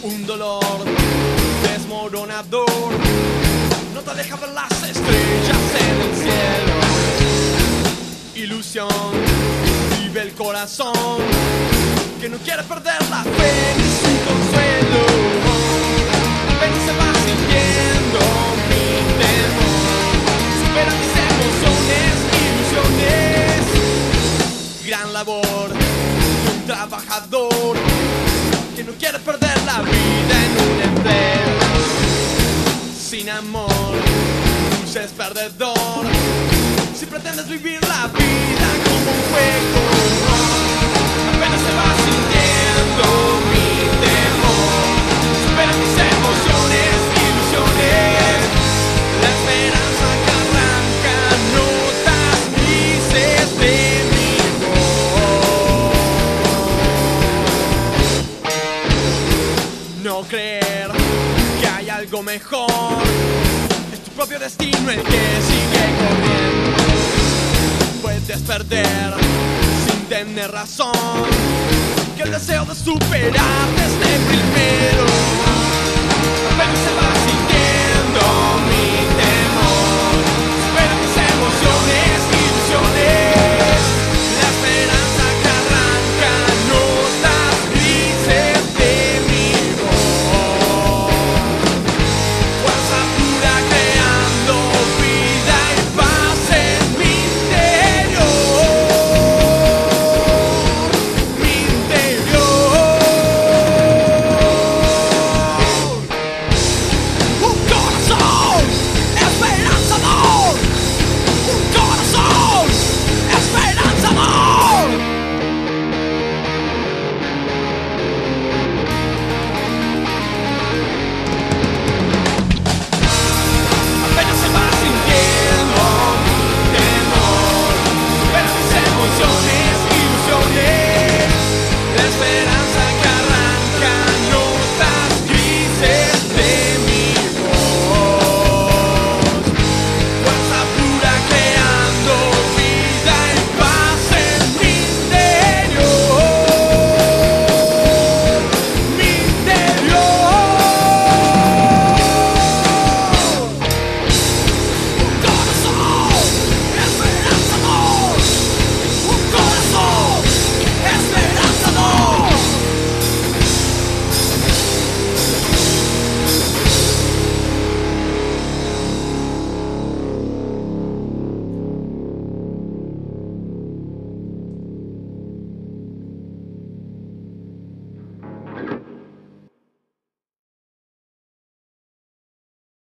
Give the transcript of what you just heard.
Un dolor desmoronador no te deja ver las estrellas en el cielo. Ilusión, vive el corazón que no quiere perder la fe ni su consuelo. Apenas se va sintiendo mi temor, supera mis emociones, ilusiones. Gran labor de un trabajador que no quiere perder la vida en un empleo. Sin amor, luces perdedor. Si pretendes vivir la vida como un juego, apenas se va sintiendo mi temor. Supera mis emociones, ilusiones. La esperanza que arranca notas grises de mi voz. No creer que hay algo mejor, es tu propio destino el que sigue corriendo. Puedes perder sin tener razón, que el deseo de superar desde primero. Apenas se va sintiendo mi